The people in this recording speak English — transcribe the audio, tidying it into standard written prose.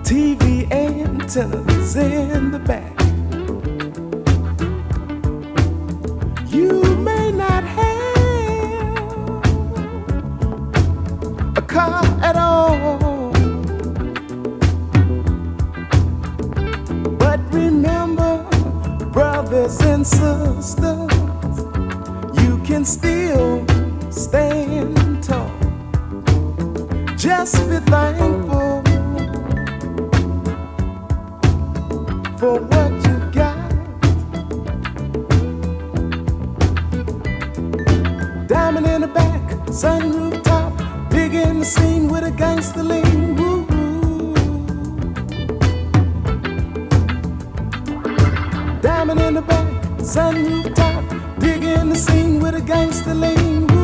TV antennas in the back. You may not have a car at all, but remember, brothers and sisters, you can still stand tall. Just be thankful for what you got. Diamond in the back, sunroof top, digging the scene with a gangster lean. Woo. Diamond in the back, sunroof top, digging the scene with a gangster lean.